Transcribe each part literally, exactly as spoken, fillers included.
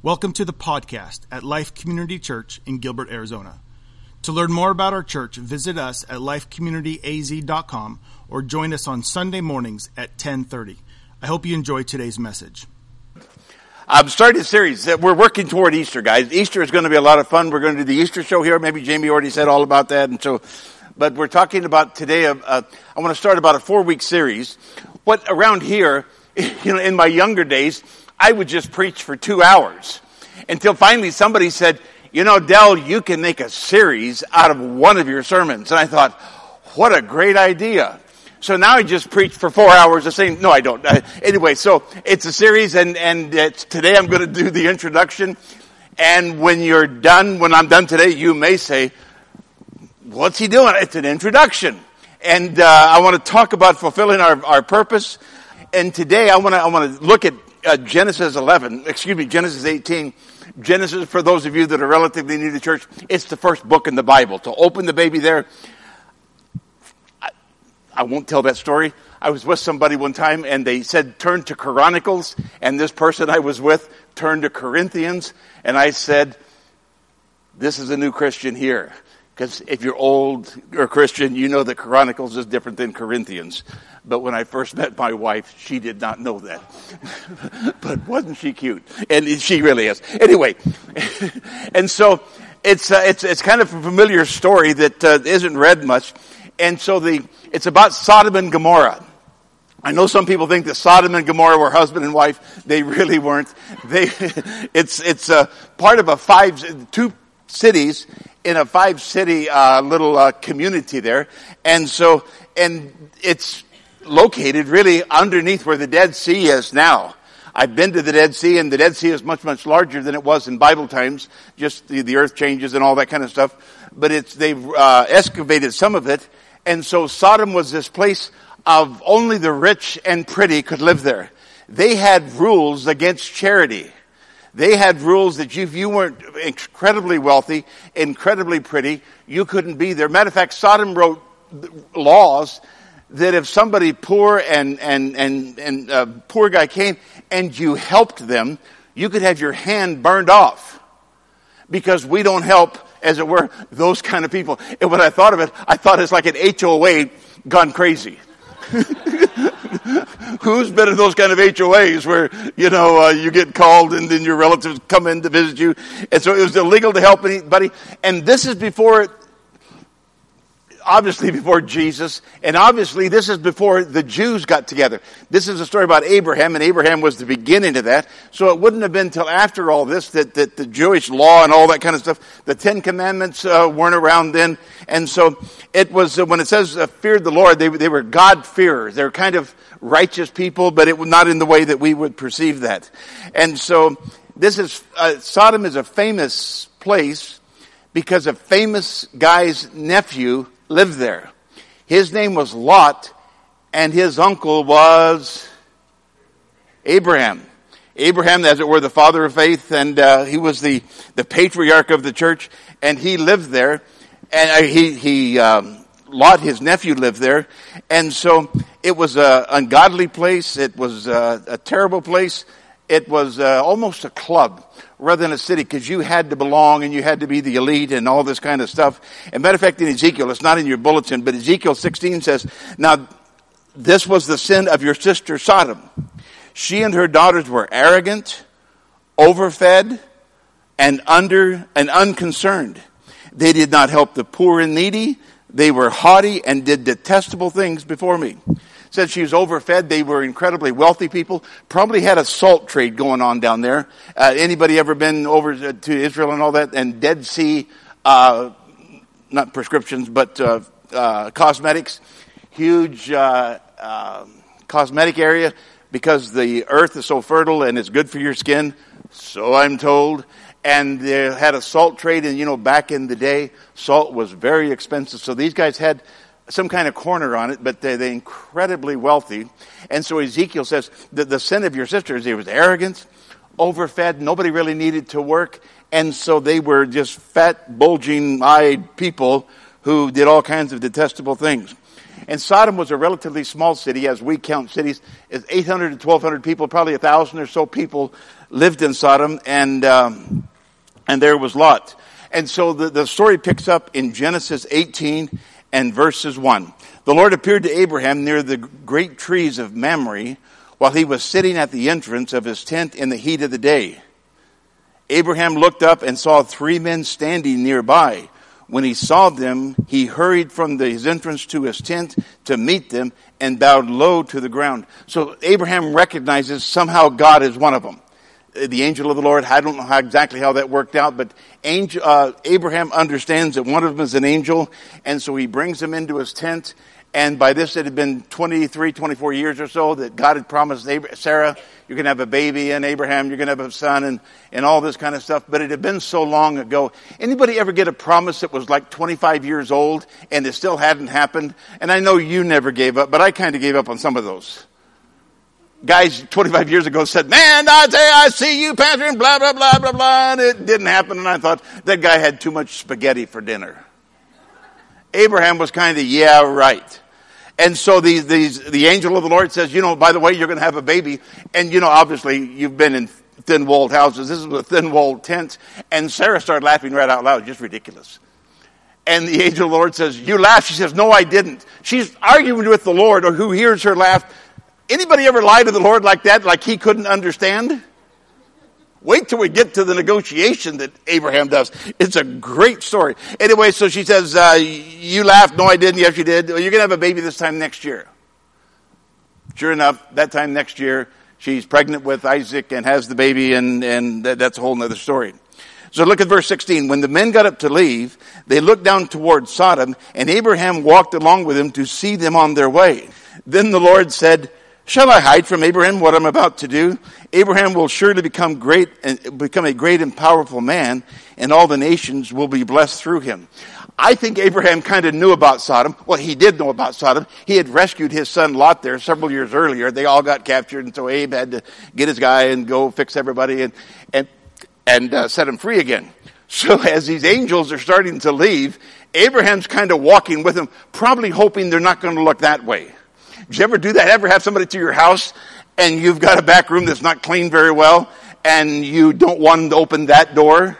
Welcome to the podcast at Life Community Church in Gilbert, Arizona. To learn more about our church, visit us at life community a z dot com or join us on Sunday mornings at ten thirty. I hope you enjoy today's message. I'm starting a series that we're working toward Easter, guys. Easter is going to be a lot of fun. We're going to do the Easter show here. Maybe Jamie already said all about that, and so, but we're talking about today. Uh, uh, I want to start about a four-week series. What around here, you know, in my younger days, I would just preach for two hours until finally somebody said, you know, Del, you can make a series out of one of your sermons. And I thought, what a great idea. So now I just preach for four hours the same. No, I don't. Uh, anyway, so it's a series, and, and it's, today I'm going to do the introduction. And when you're done, when I'm done today, you may say, what's he doing? It's an introduction. And uh, I want to talk about fulfilling our, our purpose. And today I want to I want to look at uh, Genesis eleven, excuse me, Genesis eighteen. Genesis, for those of you that are relatively new to church, it's the first book in the Bible. To open the baby there, I, I won't tell that story. I was with somebody one time and they said, turn to Chronicles. And this person I was with turned to Corinthians. And I said, this is a new Christian here. Because if you're old or Christian, you know that Chronicles is different than Corinthians. But when I first met my wife, she did not know that. But wasn't she cute? And she really is. Anyway, and so it's uh, it's it's kind of a familiar story that uh, isn't read much. And so the it's about Sodom and Gomorrah. I know some people think that Sodom and Gomorrah were husband and wife. They really weren't. They it's it's a part of a five two cities in a five city uh, little uh, community there, and so and it's located really underneath where the Dead Sea is now. I've been to the Dead Sea, and the Dead Sea is much, much larger than it was in Bible times. Just the, the earth changes and all that kind of stuff. But it's they've uh, excavated some of it, and so Sodom was this place of only the rich and pretty could live there. They had rules against charity. They had rules that if you weren't incredibly wealthy, incredibly pretty, you couldn't be there. Matter of fact, Sodom wrote laws that if somebody poor and and and and a poor guy came and you helped them, you could have your hand burned off, because we don't help, as it were, those kind of people. And when I thought of it, I thought it's like an H O A gone crazy. Who's been in those kind of H O As where, you know, uh, you get called and then your relatives come in to visit you? And so it was illegal to help anybody. And this is before, obviously before Jesus, and obviously this is before the Jews got together. This is a story about Abraham, and Abraham was the beginning of that. So it wouldn't have been until after all this that, that the Jewish law and all that kind of stuff, the Ten Commandments uh, weren't around then. And so it was, uh, when it says uh, feared the Lord, they, they were God-fearers. They were kind of righteous people, but it was not in the way that we would perceive that. And so this is, uh, Sodom is a famous place because a famous guy's nephew lived there. His name was Lot, and his uncle was Abraham. Abraham, as it were, the father of faith, and uh, he was the, the patriarch of the church, and he lived there. And uh, he, he um, Lot, his nephew, lived there. And so it was an ungodly place. It was uh, a terrible place. It was uh, almost a club rather than a city, because you had to belong and you had to be the elite and all this kind of stuff. And matter of fact, in Ezekiel, it's not in your bulletin, but Ezekiel sixteen says, now this was the sin of your sister Sodom. She and her daughters were arrogant, overfed, and under and unconcerned. They did not help the poor and needy. They were haughty and did detestable things before me. Said she was overfed. They were incredibly wealthy people. Probably had a salt trade going on down there. Uh, anybody ever been over to Israel and all that? And Dead Sea, uh, not prescriptions, but uh, uh, cosmetics. Huge uh, uh, cosmetic area, because the earth is so fertile and it's good for your skin. So I'm told. And they had a salt trade, and you know, back in the day, salt was very expensive. So these guys had some kind of corner on it, but they, they're incredibly wealthy. And so Ezekiel says that the sin of your sisters, it was arrogance, overfed, nobody really needed to work. And so they were just fat, bulging-eyed people who did all kinds of detestable things. And Sodom was a relatively small city, as we count cities. It's eight hundred to twelve hundred people, probably one thousand or so people lived in Sodom, and um, and there was Lot. And so the, the story picks up in Genesis eighteen and verses one. The Lord appeared to Abraham near the great trees of Mamre while he was sitting at the entrance of his tent in the heat of the day. Abraham looked up and saw three men standing nearby. When he saw them, he hurried from the, his entrance to his tent to meet them and bowed low to the ground. So Abraham recognizes somehow God is one of them. The angel of the Lord, I don't know how exactly how that worked out, but angel, uh, Abraham understands that one of them is an angel, and so he brings him into his tent. And by this, it had been twenty-three, twenty-four years or so that God had promised Sarah, you're going to have a baby, and Abraham, you're going to have a son, and, and all this kind of stuff. But it had been so long ago. Anybody ever get a promise that was like twenty-five years old, and it still hadn't happened? And I know you never gave up, but I kind of gave up on some of those. Guys twenty-five years ago said, man, I say, I see you, Pastor, and blah, blah, blah, blah, blah, and it didn't happen. And I thought, that guy had too much spaghetti for dinner. Abraham was kind of, yeah, right. And so these, these, the angel of the Lord says, you know, by the way, you're going to have a baby. And, you know, obviously, you've been in thin-walled houses. This is a thin-walled tent. And Sarah started laughing right out loud. Just ridiculous. And the angel of the Lord says, you laughed. She says, no, I didn't. She's arguing with the Lord, or who hears her laugh. Anybody ever lie to the Lord like that, like he couldn't understand? Wait till we get to the negotiation that Abraham does. It's a great story. Anyway, so she says, uh, you laughed. No, I didn't. Yes, you did. Well, you're going to have a baby this time next year. Sure enough, that time next year, she's pregnant with Isaac and has the baby, and, and that's a whole other story. So look at verse sixteen. When the men got up to leave, they looked down toward Sodom, and Abraham walked along with them to see them on their way. Then the Lord said, shall I hide from Abraham what I'm about to do? Abraham will surely become great and become a great and powerful man, and all the nations will be blessed through him. I think Abraham kind of knew about Sodom. Well, he did know about Sodom. He had rescued his son Lot there several years earlier. They all got captured, and so Abe had to get his guy and go fix everybody and and and uh, set him free again. So as these angels are starting to leave, Abraham's kind of walking with them, probably hoping they're not going to look that way. Did you ever do that? Ever have somebody to your house and you've got a back room that's not cleaned very well and you don't want them to open that door?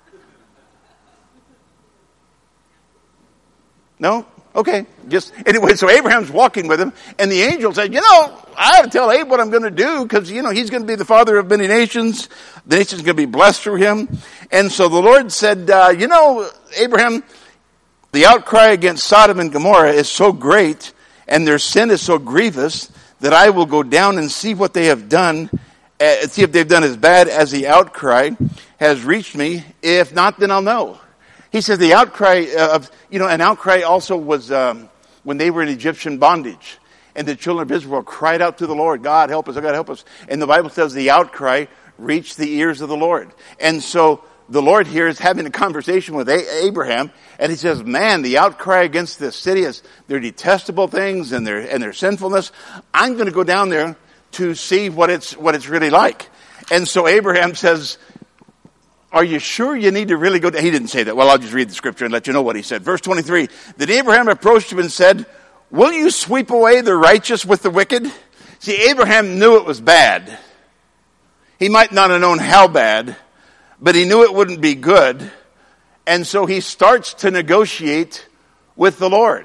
No? Okay. Just anyway, so Abraham's walking with him, and the angel said, you know, I have to tell Abe what I'm going to do, because, you know, he's going to be the father of many nations. The nation's going to be blessed through him. And so the Lord said, uh, you know, Abraham, the outcry against Sodom and Gomorrah is so great, and their sin is so grievous, that I will go down and see what they have done, uh, see if they've done as bad as the outcry has reached me. If not, then I'll know. He says the outcry of, you know, an outcry also was um, when they were in Egyptian bondage. And the children of Israel cried out to the Lord, God help us, oh God help us. And the Bible says the outcry reached the ears of the Lord. And so the Lord here is having a conversation with a- Abraham, and he says, man, the outcry against this city is their detestable things and their and their sinfulness. I'm going to go down there to see what it's what it's really like. And so Abraham says, are you sure you need to really go down? He didn't say that. Well, I'll just read the scripture and let you know what he said. Verse twenty-three, then Abraham approached him and said, will you sweep away the righteous with the wicked? See, Abraham knew it was bad. He might not have known how bad, but he knew it wouldn't be good. And so he starts to negotiate with the Lord.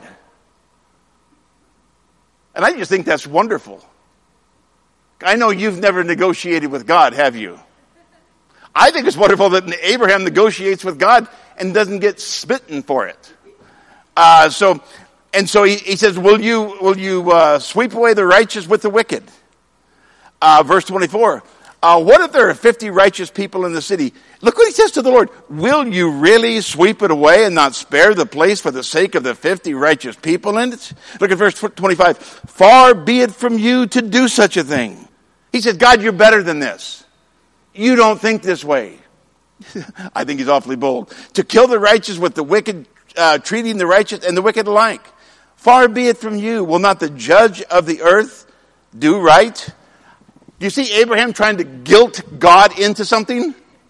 And I just think that's wonderful. I know you've never negotiated with God, have you? I think it's wonderful that Abraham negotiates with God and doesn't get smitten for it. Uh, so, and so he, he says, will you, will you, uh, sweep away the righteous with the wicked? Uh, verse twenty-four. Uh, what if there are fifty righteous people in the city? Look what he says to the Lord. Will you really sweep it away and not spare the place for the sake of the fifty righteous people in it? Look at verse twenty-five. Far be it from you to do such a thing. He said, God, you're better than this. You don't think this way. I think he's awfully bold. To kill the righteous with the wicked, uh, treating the righteous and the wicked alike. Far be it from you. Will not the judge of the earth do right? Do you see Abraham trying to guilt God into something?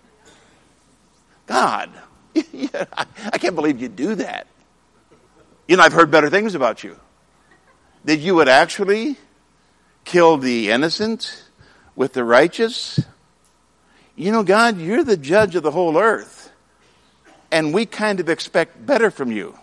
God, I can't believe you do that. You know, I've heard better things about you. That you would actually kill the innocent with the righteous. you know, God, you're the judge of the whole earth, and we kind of expect better from you.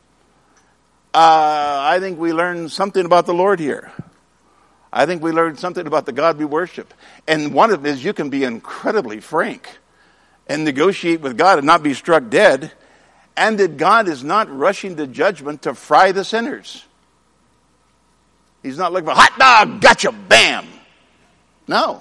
Uh, I think we learned something about the Lord here. I think we learned something about the God we worship. And one of them is you can be incredibly frank and negotiate with God and not be struck dead, and that God is not rushing to judgment to fry the sinners. He's not looking for, hot dog, gotcha, bam. No.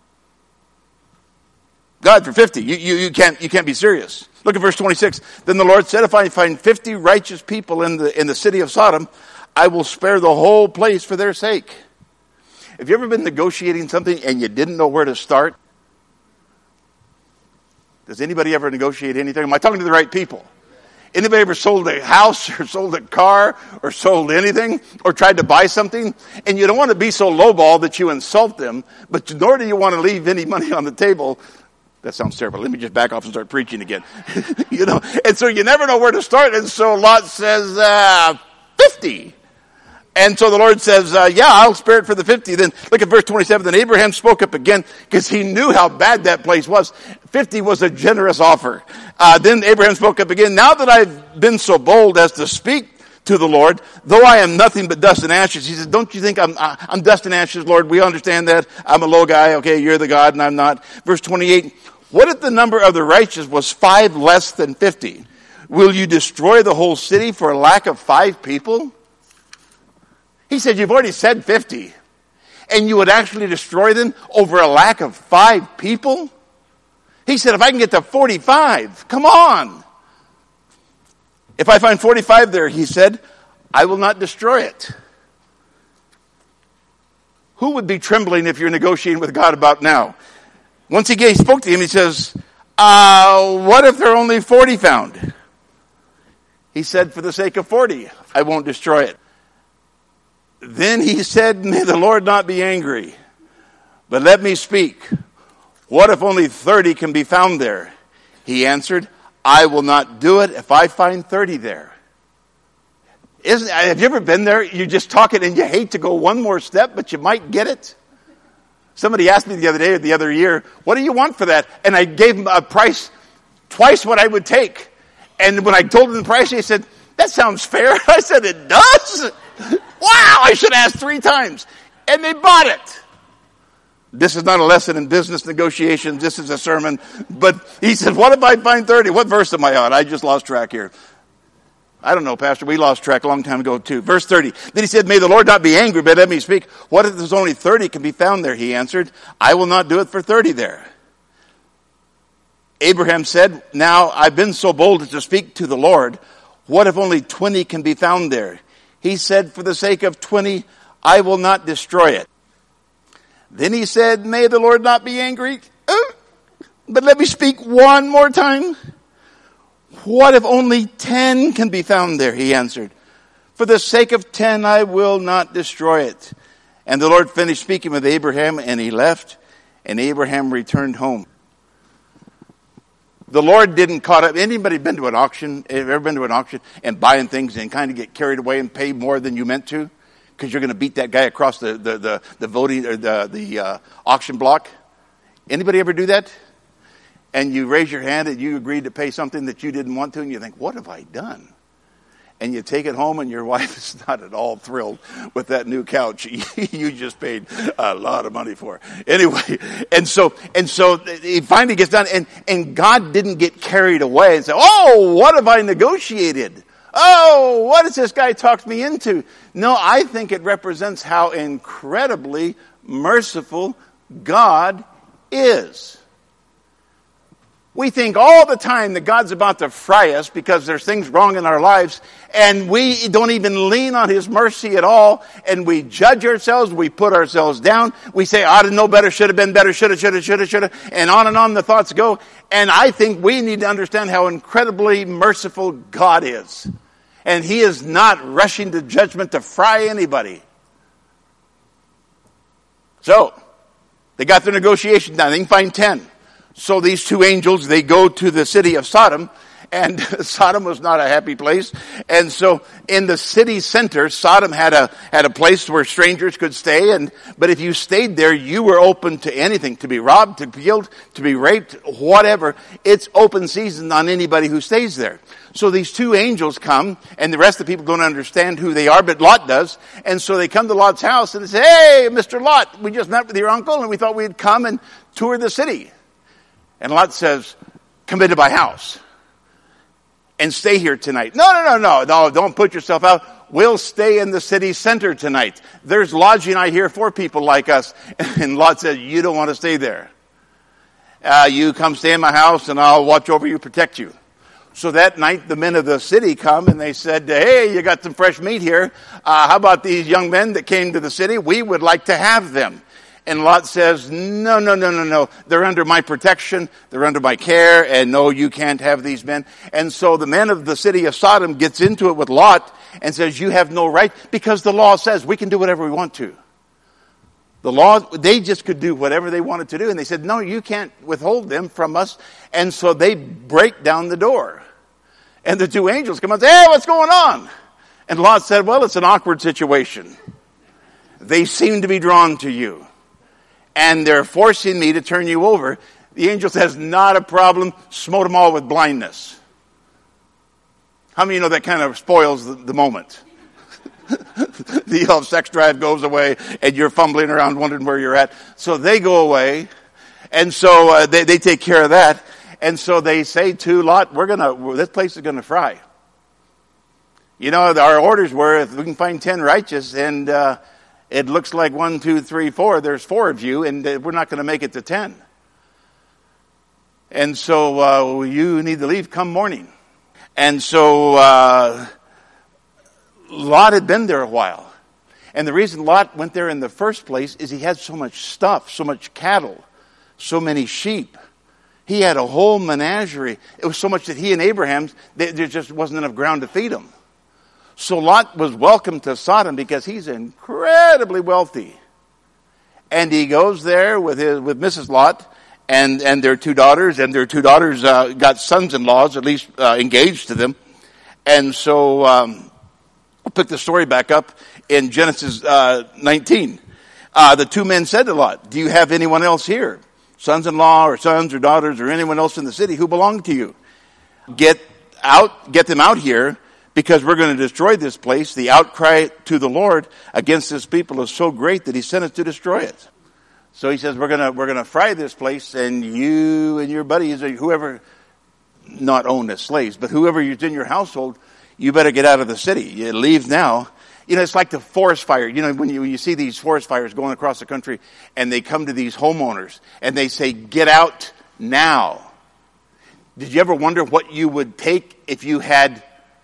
God, for fifty, you, you, you can't you can't be serious. Look at verse twenty-six. Then the Lord said, if I find fifty righteous people in the in the city of Sodom, I will spare the whole place for their sake. Have you ever been negotiating something and you didn't know where to start? Does anybody ever negotiate anything? Am I talking to the right people? Anybody ever sold a house or sold a car or sold anything or tried to buy something? And you don't want to be so lowball that you insult them, but nor do you want to leave any money on the table. That sounds terrible. Let me just back off and start preaching again. You know, and so you never know where to start. And so Lot says, uh, fifty. And so the Lord says, uh, yeah, I'll spare it for the fifty. Then look at verse twenty-seven. Then Abraham spoke up again because he knew how bad that place was. fifty was a generous offer. Uh, then Abraham spoke up again. Now that I've been so bold as to speak to the Lord, though I am nothing but dust and ashes. He says, don't you think I'm, I'm dust and ashes, Lord? We understand that. I'm a low guy. Okay, you're the God and I'm not. Verse twenty-eight. What if the number of the righteous was five less than fifty? Will you destroy the whole city for a lack of five people? He said, you've already said fifty. And you would actually destroy them over a lack of five people? He said, if I can get to forty-five, come on. If I find forty-five there, he said, I will not destroy it. Who would be trembling if you're negotiating with God about now? Once he spoke to him, he says, uh, what if there are only forty found? He said, for the sake of forty, I won't destroy it. Then he said, may the Lord not be angry, but let me speak. What if only thirty can be found there? He answered, I will not do it if I find thirty there. Isn't, have you ever been there? You're just talking and you hate to go one more step, but you might get it. Somebody asked me the other day or the other year, what do you want for that? And I gave him a price twice what I would take. And when I told him the price, he said, that sounds fair. I said, it does? Wow, I should ask three times. And they bought it. This is not a lesson in business negotiations. This is a sermon. But he said, what if I find thirty? What verse am I on? I just lost track here. I don't know, Pastor. We lost track a long time ago, too. Verse thirty. Then he said, may the Lord not be angry, but let me speak. What if there's only thirty can be found there? He answered, I will not do it for thirty there. Abraham said, now I've been so bold as to speak to the Lord. What if only twenty can be found there? He said, for the sake of twenty, I will not destroy it. Then he said, may the Lord not be angry, uh, but let me speak one more time. What if only ten can be found there? He answered, for the sake of ten, I will not destroy it. And the Lord finished speaking with Abraham, and he left, and Abraham returned home. The Lord didn't caught up. Anybody been to an auction? Ever been to an auction and buying things and kind of get carried away and pay more than you meant to? Because you're going to beat that guy across the, the, the, the voting or the, the uh, auction block? Anybody ever do that? And you raise your hand and you agreed to pay something that you didn't want to, and you think, what have I done? And you take it home and your wife is not at all thrilled with that new couch you just paid a lot of money for. Anyway, and so, and so he finally gets done, and, and God didn't get carried away and say, oh, what have I negotiated? Oh, what has this guy talked me into? No, I think it represents how incredibly merciful God is. We think all the time that God's about to fry us because there's things wrong in our lives, and we don't even lean on His mercy at all, and we judge ourselves, we put ourselves down, we say, I didn't know better, should have been better, should have, should have, should have, should have, and on and on the thoughts go. And I think we need to understand how incredibly merciful God is. And He is not rushing to judgment to fry anybody. So, they got their negotiation done. They can find ten. So these two angels, they go to the city of Sodom, And Sodom was not a happy place. And so in the city center, Sodom had a, had a place where strangers could stay. And, but if you stayed there, you were open to anything, to be robbed, to be killed, to be raped, whatever. It's open season on anybody who stays there. So these two angels come, and the rest of the people don't understand who they are, but Lot does. And so they come to Lot's house and they say, hey, Mister Lot, we just met with your uncle and we thought we'd come and tour the city. And Lot says, come into my house and stay here tonight. No, no, no, no, no, don't put yourself out. We'll stay in the city center tonight. There's lodging out here for people like us. And Lot says, you don't want to stay there. Uh, you come stay in my house and I'll watch over you, protect you. So that night the men of the city come and they said, hey, you got some fresh meat here. Uh, how about these young men that came to the city? We would like to have them. And Lot says, no, no, no, no, no. They're under my protection. They're under my care. And no, you can't have these men. And so the men of the city of Sodom gets into it with Lot and says, you have no right, because the law says we can do whatever we want to. The law, they just could do whatever they wanted to do. And they said, no, you can't withhold them from us. And so they break down the door. And the two angels come out and say, hey, what's going on? And Lot said, well, it's an awkward situation. They seem to be drawn to you. And they're forcing me to turn you over. The angel says, not a problem. Smote them all with blindness. How many of you know that kind of spoils the, the moment? The old sex drive goes away and you're fumbling around wondering where you're at. So they go away. And so uh, they, they take care of that. And so they say to Lot, we're gonna, this place is gonna fry. You know, our orders were, if we can find ten righteous and, uh, it looks like one, two, three, four. There's four of you, and we're not going to make it to ten. And so uh, you need to leave come morning. And so uh, Lot had been there a while. And the reason Lot went there in the first place is he had so much stuff, so much cattle, so many sheep. He had a whole menagerie. It was so much that he and Abraham, they, there just wasn't enough ground to feed them. So Lot was welcome to Sodom because he's incredibly wealthy. And he goes there with his, with Missus Lot and, and their two daughters, and their two daughters, uh, got sons-in-laws, at least, uh, engaged to them. And so, um, I'll pick the story back up in Genesis, uh, nineteen. Uh, the two men said to Lot, do you have anyone else here? Sons-in-law or sons or daughters or anyone else in the city who belong to you? Get out, get them out here, because we're going to destroy this place. The outcry to the Lord against this people is so great that he sent us to destroy it. So he says, we're going to, we're going to fry this place, and you and your buddies, or whoever, not owned as slaves, but whoever is in your household, you better get out of the city. You leave now. You know, it's like the forest fire. You know, when you, when you see these forest fires going across the country, and they come to these homeowners, and they say, get out now. Did you ever wonder what you would take if you had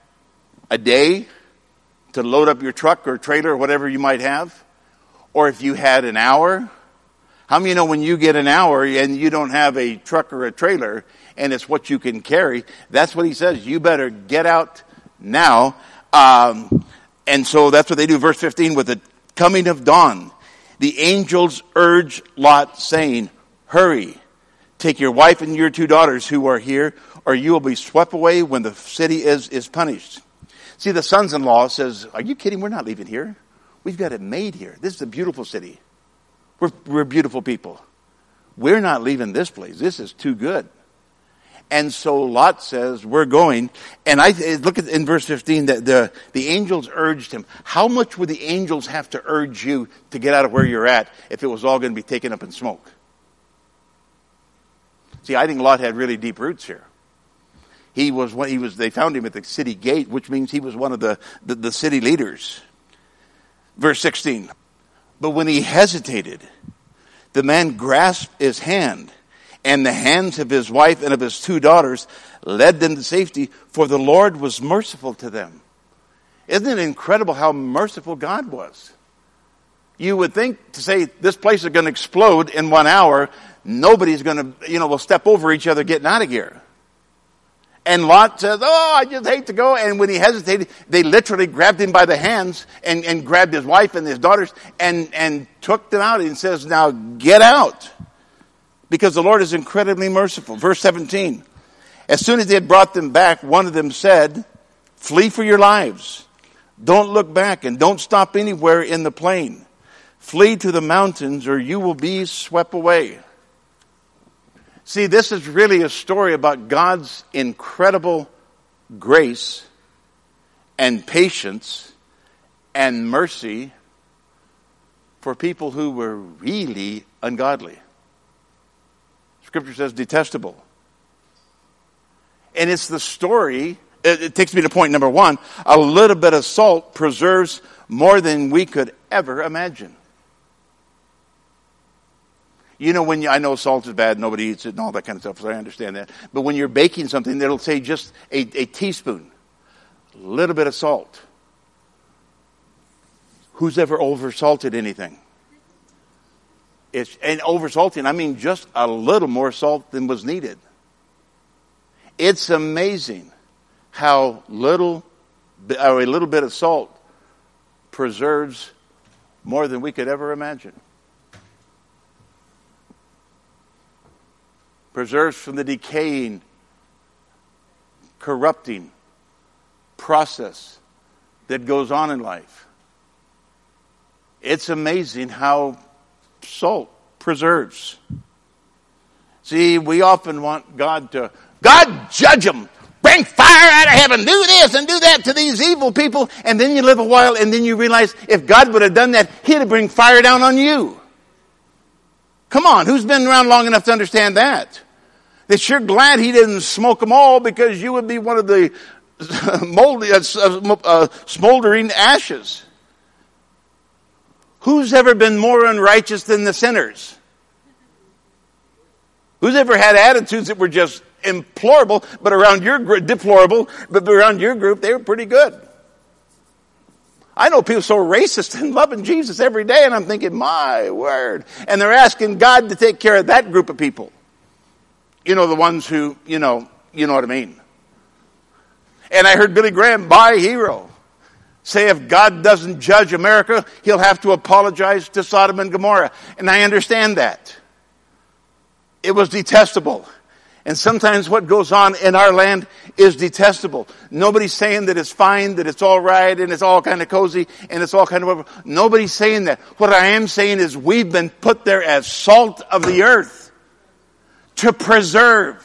a day to load up your truck or trailer or whatever you might have? Or if you had an hour? How many of you know when you get an hour and you don't have a truck or a trailer and it's what you can carry? That's what he says. You better get out now. Um, and so that's what they do. Verse fifteen, with the coming of dawn, the angels urge Lot, saying, hurry, take your wife and your two daughters who are here, or you will be swept away when the city is, is punished. See, the sons-in-law says, are you kidding? We're not leaving here. We've got it made here. This is a beautiful city. We're, we're beautiful people. We're not leaving this place. This is too good. And so Lot says, we're going. And I look at in verse fifteen that the, the angels urged him. How much would the angels have to urge you to get out of where you're at if it was all going to be taken up in smoke? See, I think Lot had really deep roots here. He was what he was. They found him at the city gate, which means he was one of the, the, the city leaders. Verse sixteen. But when he hesitated, the man grasped his hand, and the hands of his wife and of his two daughters led them to safety, for the Lord was merciful to them. Isn't it incredible how merciful God was? You would think to say this place is going to explode in one hour. Nobody's going to, you know, will step over each other getting out of here. And Lot says, oh, I just hate to go. And when he hesitated, they literally grabbed him by the hands and, and grabbed his wife and his daughters and, and took them out. And says, now get out. Because the Lord is incredibly merciful. Verse seventeen. As soon as they had brought them back, one of them said, "Flee for your lives. Don't look back and don't stop anywhere in the plain. Flee to the mountains or you will be swept away." See, this is really a story about God's incredible grace and patience and mercy for people who were really ungodly. Scripture says detestable. And it's the story, it, it takes me to point number one, a little bit of salt preserves more than we could ever imagine. You know, when you, I know salt is bad, nobody eats it and all that kind of stuff, so I understand that. But when you're baking something, it'll say just a, a teaspoon, a little bit of salt. Who's ever over-salted anything? It's, and over-salting, I mean just a little more salt than was needed. It's amazing how little, or a little bit of salt preserves more than we could ever imagine. Preserves from the decaying, corrupting process that goes on in life. It's amazing how salt preserves. See, we often want God to, God judge them, bring fire out of heaven, do this and do that to these evil people, and then you live a while and then you realize if God would have done that, he'd have bring fire down on you. Come on, who's been around long enough to understand that? That you're glad he didn't smoke them all because you would be one of the moldy, uh, uh, smoldering ashes. Who's ever been more unrighteous than the sinners? Who's ever had attitudes that were just implorable, but around your group, deplorable, but around your group, they were pretty good? I know people so racist and loving Jesus every day, and I'm thinking, my word. And they're asking God to take care of that group of people. You know, the ones who, you know, you know what I mean. And I heard Billy Graham, my hero, say if God doesn't judge America, he'll have to apologize to Sodom and Gomorrah. And I understand that. It was detestable. And sometimes what goes on in our land is detestable. Nobody's saying that it's fine, that it's all right, and it's all kind of cozy, and it's all kind of whatever. Nobody's saying that. What I am saying is we've been put there as salt of the earth to preserve.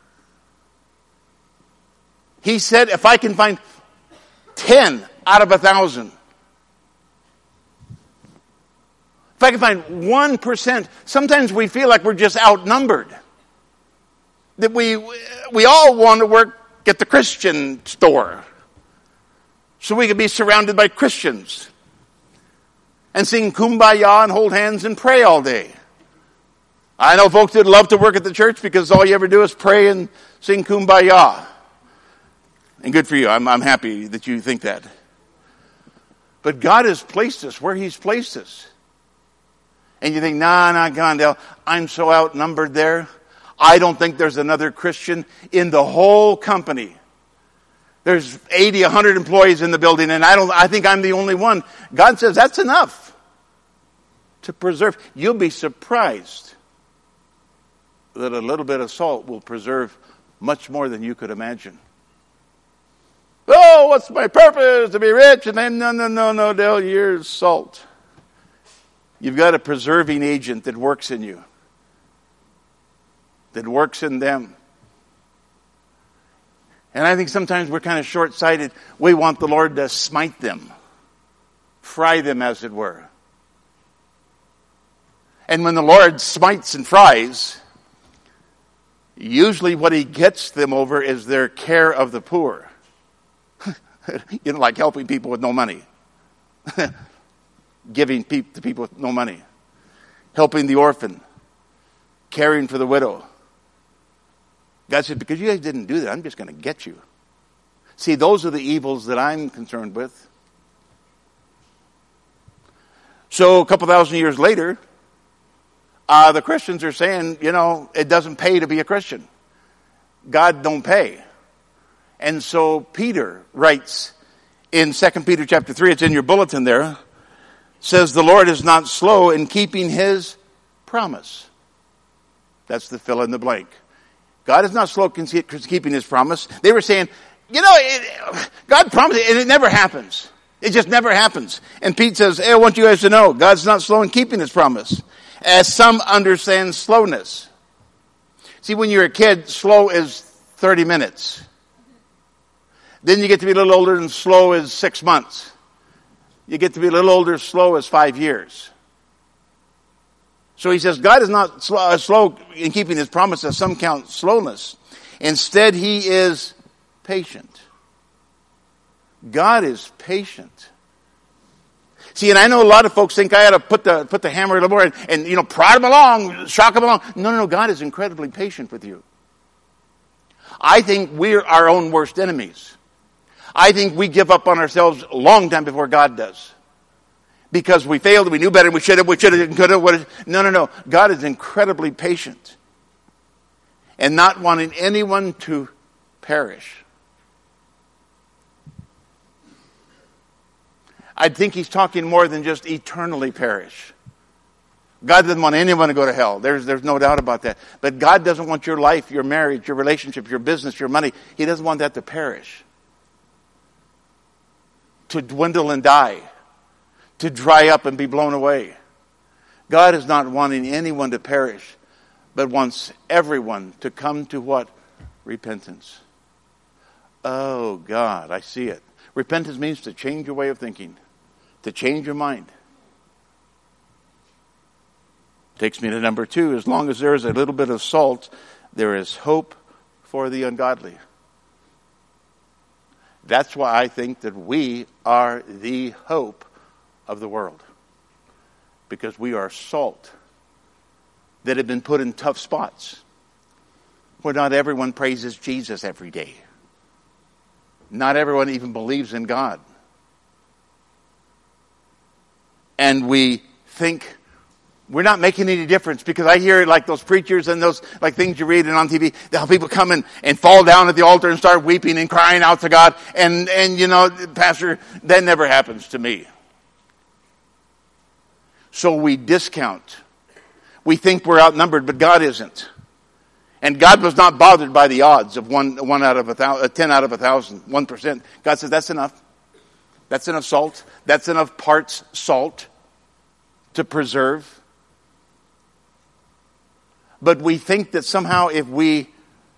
He said, if I can find ten out of a thousand, if I can find one percent, sometimes we feel like we're just outnumbered. That we we all want to work at the Christian store so we can be surrounded by Christians and sing Kumbaya and hold hands and pray all day. I know folks that love to work at the church because all you ever do is pray and sing Kumbaya. And good for you. I'm, I'm happy that you think that. But God has placed us where he's placed us. And you think, nah, nah, Gondel, I'm so outnumbered there. I don't think there's another Christian in the whole company. There's eighty, one hundred employees in the building, and I don't. I think I'm the only one. God says that's enough to preserve. You'll be surprised that a little bit of salt will preserve much more than you could imagine. Oh, what's my purpose? To be rich? And then, no, no, no, no, Dale, you're salt. You've got a preserving agent that works in you. That works in them. And I think sometimes we're kind of short-sighted. We want the Lord to smite them. Fry them, as it were. And when the Lord smites and fries, usually what he gets them over is their care of the poor. You know, like helping people with no money. Giving pe- to people with no money. Helping the orphan. Caring for the widow. God said, because you guys didn't do that, I'm just going to get you. See, those are the evils that I'm concerned with. So a couple thousand years later, uh, the Christians are saying, you know, it doesn't pay to be a Christian. God don't pay. And so Peter writes in Second Peter chapter three, it's in your bulletin there, says the Lord is not slow in keeping his promise. That's the fill in the blank. God is not slow in keeping his promise. They were saying, you know, it, God promised it, and it never happens. It just never happens. And Pete says, hey, I want you guys to know, God's not slow in keeping his promise, as some understand slowness. See, when you're a kid, slow is thirty minutes. Then you get to be a little older, and slow is six months. You get to be a little older, slow is five years. So he says, God is not slow, uh, slow in keeping his promise, as some count slowness. Instead, he is patient. God is patient. See, and I know a lot of folks think I ought to put the, put the hammer a little more and, and, you know, prod them along, shock them along. No, no, no, God is incredibly patient with you. I think we're our own worst enemies. I think we give up on ourselves a long time before God does. Because we failed, we knew better, we should have, we should have, could have, would have. No, no, no. God is incredibly patient. And not wanting anyone to perish. I think he's talking more than just eternally perish. God doesn't want anyone to go to hell. There's, there's no doubt about that. But God doesn't want your life, your marriage, your relationship, your business, your money. He doesn't want that to perish. To dwindle and die. To dry up and be blown away. God is not wanting anyone to perish, but wants everyone to come to what? Repentance. Oh, God, I see it. Repentance means to change your way of thinking. To change your mind. Takes me to number two. As long as there is a little bit of salt, there is hope for the ungodly. That's why I think that we are the hope of the world. Because we are salt that have been put in tough spots where not everyone praises Jesus every day. Not everyone even believes in God. And we think we're not making any difference, because I hear like those preachers and those like things you read and on T V, how people come and, and fall down at the altar and start weeping and crying out to God. And, and you know, Pastor, that never happens to me. So we discount. We think we're outnumbered, but God isn't. And God was not bothered by the odds of one, one out of a thousand, ten out of a thousand, one percent. God says, that's enough. That's enough salt. That's enough parts salt to preserve. But we think that somehow if we...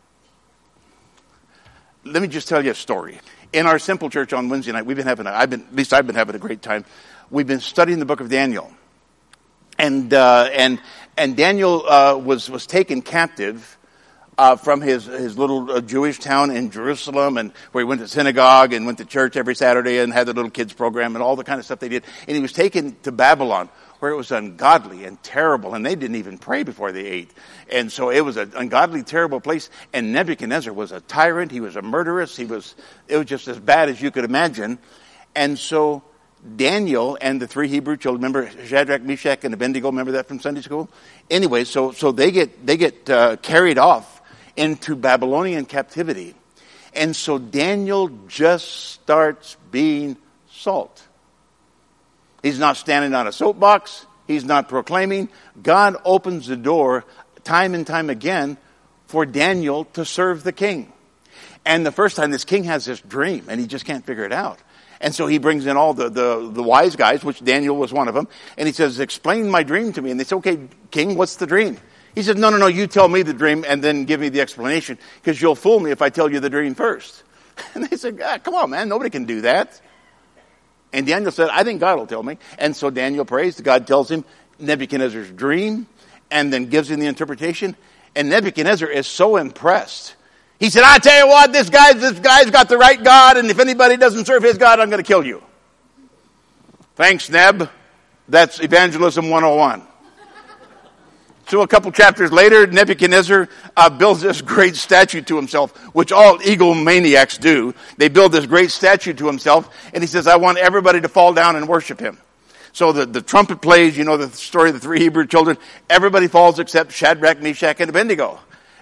Let me just tell you a story. In our Simple Church on Wednesday night, we've been having, a, I've been, at least I've been having a great time. We've been studying the book of Daniel. And, uh, and, and Daniel, uh, was, was taken captive Uh, from his, his little uh, Jewish town in Jerusalem, and where he went to synagogue and went to church every Saturday and had the little kids program and all the kind of stuff they did. And he was taken to Babylon, where it was ungodly and terrible, and they didn't even pray before they ate. And so it was an ungodly, terrible place. And Nebuchadnezzar was a tyrant. He was a murderess. He was, it was just as bad as you could imagine. And so Daniel and the three Hebrew children, remember Shadrach, Meshach, and Abednego, remember that from Sunday school? Anyway, so, so they get, they get, uh, carried off into Babylonian captivity. And so Daniel just starts being salt. He's not standing on a soapbox. He's not proclaiming. God opens the door time and time again for Daniel to serve the king. And the first time this king has this dream and he just can't figure it out. And so he brings in all the, the, the wise guys, which Daniel was one of them. And he says, explain my dream to me. And they say, okay, king, what's the dream? He said, no, no, no, you tell me the dream and then give me the explanation, because you'll fool me if I tell you the dream first. And they said, ah, come on, man, nobody can do that. And Daniel said, I think God will tell me. And so Daniel prays. God tells him Nebuchadnezzar's dream and then gives him the interpretation. And Nebuchadnezzar is so impressed. He said, I tell you what, this guy, this guy's got the right God, and if anybody doesn't serve his God, I'm going to kill you. Thanks, Neb. That's evangelism one oh one. So a couple chapters later, Nebuchadnezzar uh, builds this great statue to himself, which all egomaniacs do. They build this great statue to himself, and he says, I want everybody to fall down and worship him. So the, the trumpet plays, you know the story of the three Hebrew children. Everybody falls except Shadrach, Meshach, and Abednego.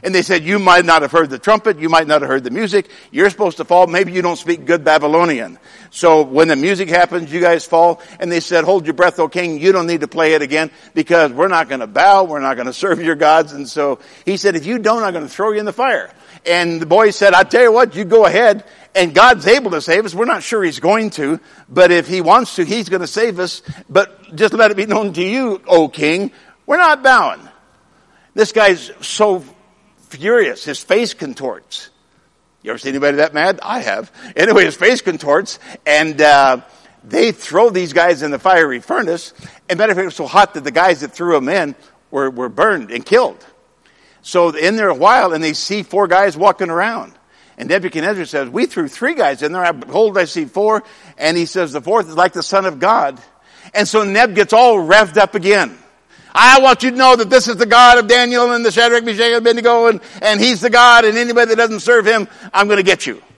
And they said, you might not have heard the trumpet. You might not have heard the music. You're supposed to fall. Maybe you don't speak good Babylonian. So when the music happens, you guys fall. And they said, hold your breath, O king. You don't need to play it again because we're not going to bow. We're not going to serve your gods. And so he said, if you don't, I'm going to throw you in the fire. And the boy said, I tell you what, you go ahead. And God's able to save us. We're not sure he's going to. But if he wants to, he's going to save us. But just let it be known to you, O king, we're not bowing. This guy's so furious. His face contorts. You ever see anybody that mad? I have. Anyway, his face contorts. And uh, they throw these guys in the fiery furnace. And matter of fact, it was so hot that the guys that threw them in were, were burned and killed. So in there a while, and they see four guys walking around. And Nebuchadnezzar says, we threw three guys in there. Behold, I see four. And he says, the fourth is like the Son of God. And so Neb gets all revved up again. I want you to know that this is the God of Daniel and the Shadrach, Meshach, and Abednego, and, and he's the God, and anybody that doesn't serve him, I'm going to get you.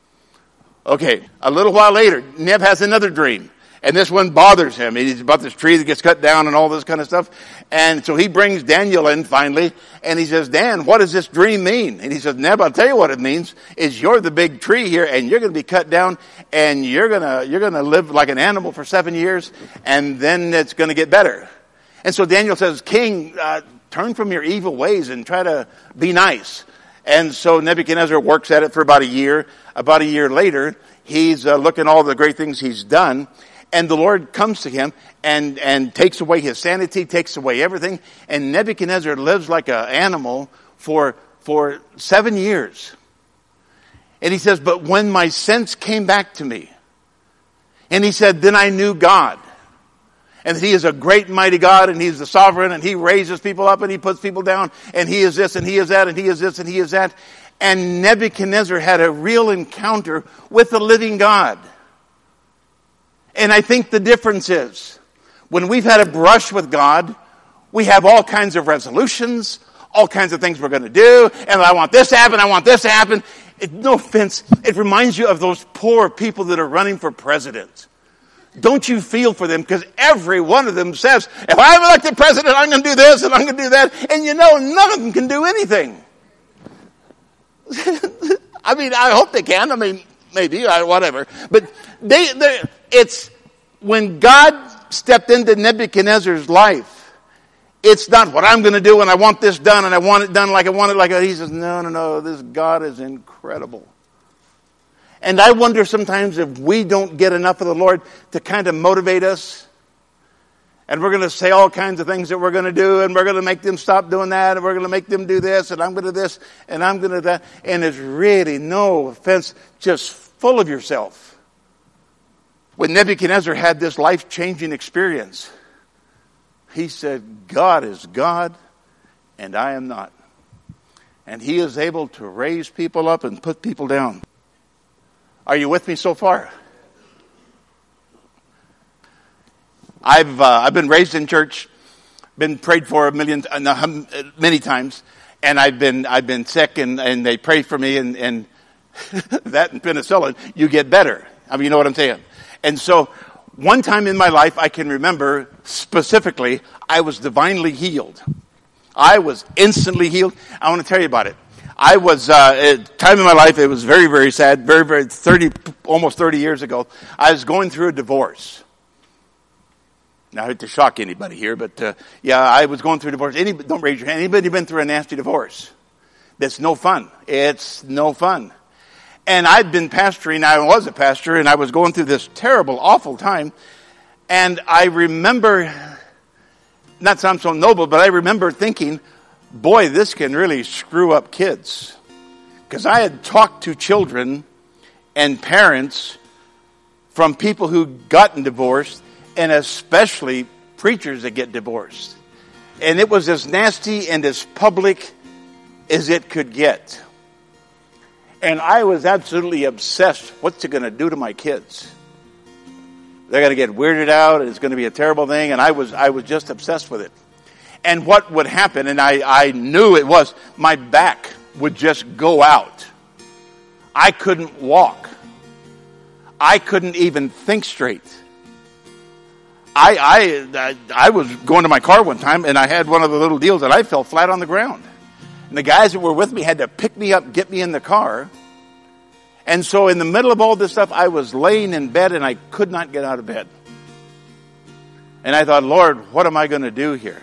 Okay, a little while later, Neb has another dream. And this one bothers him. He's about this tree that gets cut down and all this kind of stuff. And so he brings Daniel in finally, and he says, Dan, what does this dream mean? And he says, Neb, I'll tell you what it means, is you're the big tree here, and you're going to be cut down, and you're going to, you're going to live like an animal for seven years, and then it's going to get better. And so Daniel says, King, uh, turn from your evil ways and try to be nice. And so Nebuchadnezzar works at it for about a year. About a year later, he's uh, looking at all the great things he's done. And the Lord comes to him and, and takes away his sanity, takes away everything. And Nebuchadnezzar lives like an animal for, for seven years. And he says, but when my sense came back to me, and he said, then I knew God. And that he is a great and mighty God, and he's the sovereign, and he raises people up, and he puts people down, and he is this, and he is that, and he is this, and he is that. And Nebuchadnezzar had a real encounter with the living God. And I think the difference is, when we've had a brush with God, we have all kinds of resolutions, all kinds of things we're going to do, and I want this to happen, I want this to happen. It, no offense, it reminds you of those poor people that are running for president. Don't you feel for them? Because every one of them says, if I'm elected president, I'm going to do this and I'm going to do that. And you know, none of them can do anything. I mean, I hope they can. I mean, maybe, whatever. But they, they, it's when God stepped into Nebuchadnezzar's life, it's not what I'm going to do and I want this done and I want it done like I want it like that. He says, no, no, no, this God is incredible. And I wonder sometimes if we don't get enough of the Lord to kind of motivate us. And we're going to say all kinds of things that we're going to do. And we're going to make them stop doing that. And we're going to make them do this. And I'm going to do this. And I'm going to do that. And it's really, no offense, just full of yourself. When Nebuchadnezzar had this life-changing experience, he said, God is God and I am not. And he is able to raise people up and put people down. Are you with me so far? I've uh, I've been raised in church, been prayed for a million, uh, many times, and I've been I've been sick, and, and they pray for me, and, and that and penicillin, you get better. I mean, you know what I'm saying. And so, one time in my life, I can remember specifically, I was divinely healed. I was instantly healed. I want to tell you about it. I was, uh, at a time in my life, it was very, very sad, very, very, thirty, almost thirty years ago. I was going through a divorce. Now, I hate to shock anybody here, but, uh, yeah, I was going through a divorce. Anybody, don't raise your hand. Anybody been through a nasty divorce? That's no fun. It's no fun. And I'd been pastoring, I was a pastor, and I was going through this terrible, awful time. And I remember, not sound so noble, but I remember thinking, boy, this can really screw up kids. Because I had talked to children and parents from people who gotten divorced, and especially preachers that get divorced. And it was as nasty and as public as it could get. And I was absolutely obsessed. What's it going to do to my kids? They're going to get weirded out, and it's going to be a terrible thing. And I was, I was just obsessed with it. And what would happen, and I, I knew it was, my back would just go out. I couldn't walk. I couldn't even think straight. I, I, I was going to my car one time, and I had one of the little deals, and I fell flat on the ground. And the guys that were with me had to pick me up, get me in the car. And so in the middle of all this stuff, I was laying in bed and I could not get out of bed. And I thought, Lord, what am I going to do here?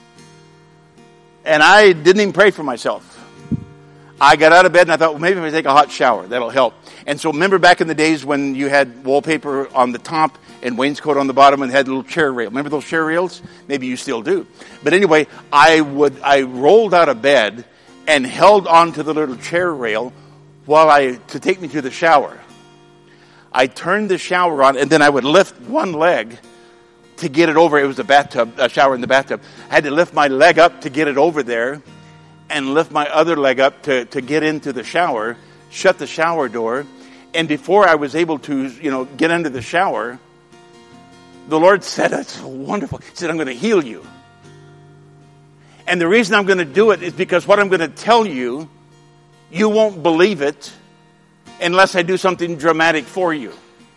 And I didn't even pray for myself. I got out of bed and I thought, well, maybe if I take a hot shower, that'll help. And so remember back in the days when you had wallpaper on the top and wainscot on the bottom and had a little chair rail. Remember those chair rails? Maybe you still do. But anyway, I would, I rolled out of bed and held onto the little chair rail while I, to take me to the shower. I turned the shower on and then I would lift one leg to get it over. It was a bathtub, a shower in the bathtub. I had to lift my leg up to get it over there and lift my other leg up to, to get into the shower, shut the shower door. And before I was able to, you know, get into the shower, the Lord said, it's wonderful. He said, I'm going to heal you. And the reason I'm going to do it is because what I'm going to tell you, you won't believe it unless I do something dramatic for you.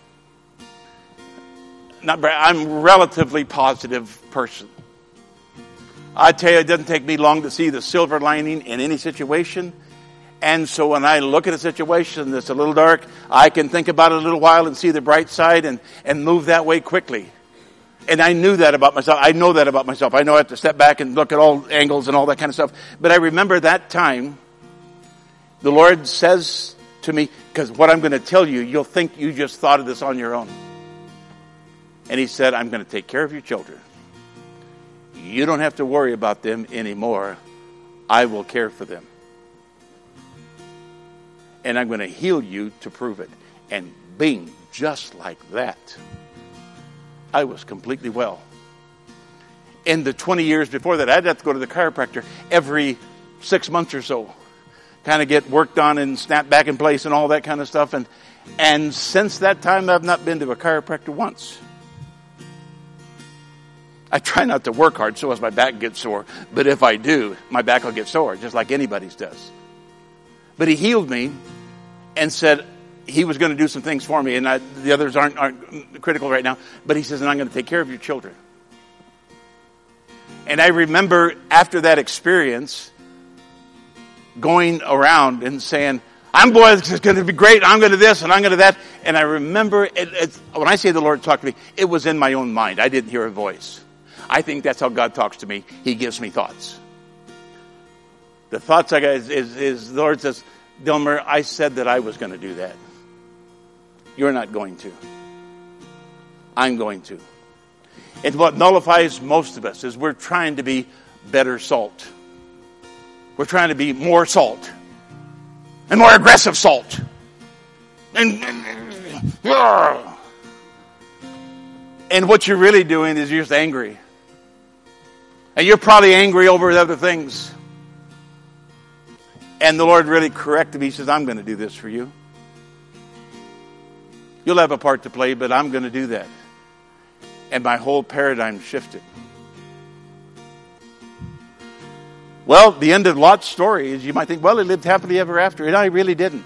Not, I'm a relatively positive person. I tell you, it doesn't take me long to see the silver lining in any situation. And so when I look at a situation that's a little dark, I can think about it a little while and see the bright side and, and move that way quickly. And I knew that about myself. I know that about myself. I know I have to step back and look at all angles and all that kind of stuff. But I remember that time, the Lord says to me, because what I'm going to tell you, you'll think you just thought of this on your own. And He said, I'm going to take care of your children. You don't have to worry about them anymore. I will care for them. And I'm going to heal you to prove it. And bing, just like that, I was completely well. In the twenty years before that, I'd have to go to the chiropractor every six months or so. Kind of get worked on and snap back in place and all that kind of stuff. And, and since that time, I've not been to a chiropractor once. I try not to work hard so as my back gets sore. But if I do, my back will get sore, just like anybody's does. But He healed me and said He was going to do some things for me. And I, the others aren't, aren't critical right now. But He says, and I'm going to take care of your children. And I remember after that experience, going around and saying, I'm boy, this is going to be great. I'm going to this and I'm going to that. And I remember, it, it's, when I say the Lord talked to me, it was in my own mind. I didn't hear a voice. I think that's how God talks to me. He gives me thoughts. The thoughts I got is, is, is the Lord says, Delmer, I said that I was going to do that. You're not going to. I'm going to. And what nullifies most of us is we're trying to be better salt. We're trying to be more salt. And more aggressive salt. And, and, and what you're really doing is you're just angry. And you're probably angry over other things. And the Lord really corrected me. He says, I'm going to do this for you. You'll have a part to play, but I'm going to do that. And my whole paradigm shifted. Well, the end of Lot's story is you might think, well, he lived happily ever after. And I really didn't.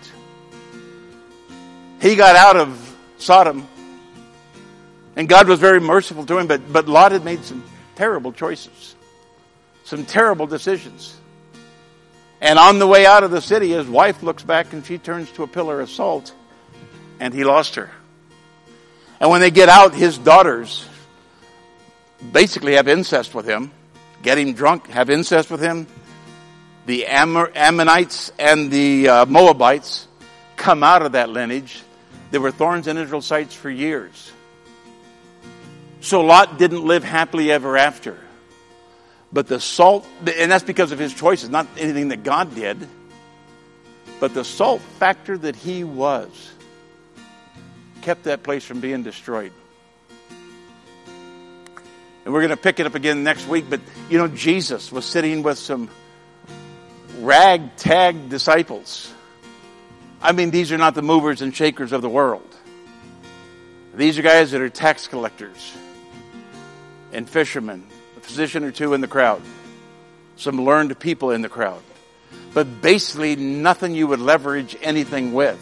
He got out of Sodom. And God was very merciful to him, but, but Lot had made some terrible choices. Some terrible decisions. And on the way out of the city, his wife looks back and she turns to a pillar of salt. And he lost her. And when they get out, his daughters basically have incest with him. Get him drunk, have incest with him. The Am- Ammonites and the uh, Moabites come out of that lineage. There were thorns in Israel's sides for years. So Lot didn't live happily ever after. But the salt, and that's because of his choices, not anything that God did. But the salt factor that he was kept that place from being destroyed. And we're going to pick it up again next week. But, you know, Jesus was sitting with some ragtag disciples. I mean, these are not the movers and shakers of the world. These are guys that are tax collectors and fishermen, a physician or two in the crowd, some learned people in the crowd. But basically nothing you would leverage anything with.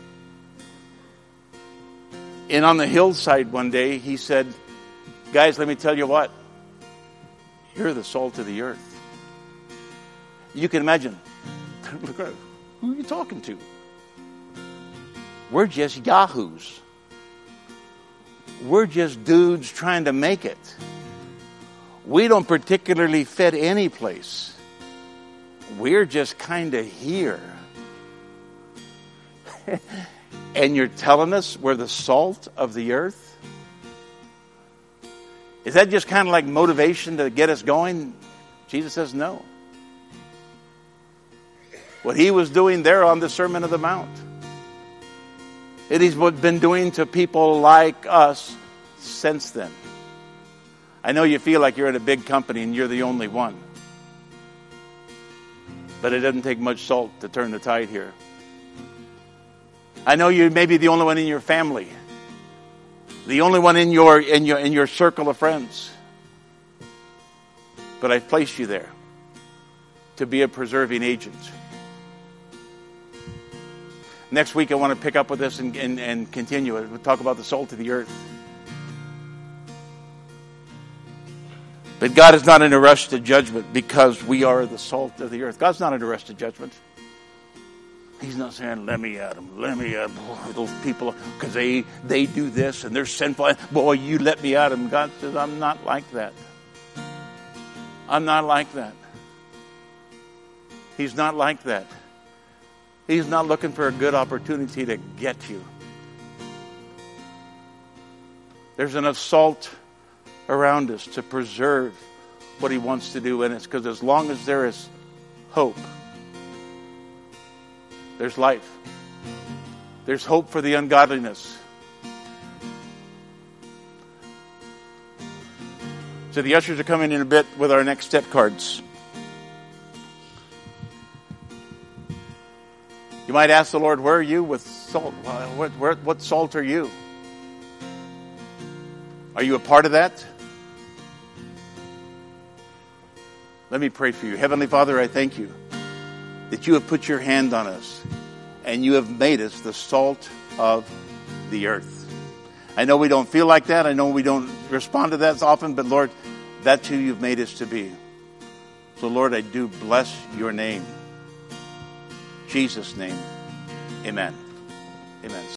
And on the hillside one day, he said, guys, let me tell you what. You're the salt of the earth. You can imagine. Look at, who are you talking to? We're just yahoos. We're just dudes trying to make it. We don't particularly fit any place. We're just kind of here. And you're telling us we're the salt of the earth? Is that just kind of like motivation to get us going? Jesus says no. What he was doing there on the Sermon on the Mount, it is what he's been doing to people like us since then. I know you feel like you're in a big company and you're the only one. But it doesn't take much salt to turn the tide here. I know you may be the only one in your family. The only one in your in your in your circle of friends. But I've placed you there to be a preserving agent. Next week I want to pick up with this and, and, and continue it. We'll talk about the salt of the earth. But God is not in a rush to judgment because we are the salt of the earth. God's not in a rush to judgment. He's not saying, let me at them, let me at them. Boy, those people, because they, they do this and they're sinful. Boy, you let me at them. God says, I'm not like that. I'm not like that. He's not like that. He's not looking for a good opportunity to get you. There's enough salt around us to preserve what he wants to do in us. Because as long as there is hope, there's life. There's hope for the ungodliness. So the ushers are coming in a bit with our next step cards. You might ask the Lord, where are you with salt? What, where, what salt are you? Are you a part of that? Let me pray for you. Heavenly Father, I thank you that you have put your hand on us and you have made us the salt of the earth. I know we don't feel like that. I know we don't respond to that often, but Lord, that's who you've made us to be. So Lord, I do bless your name. In Jesus' name, amen. Amen.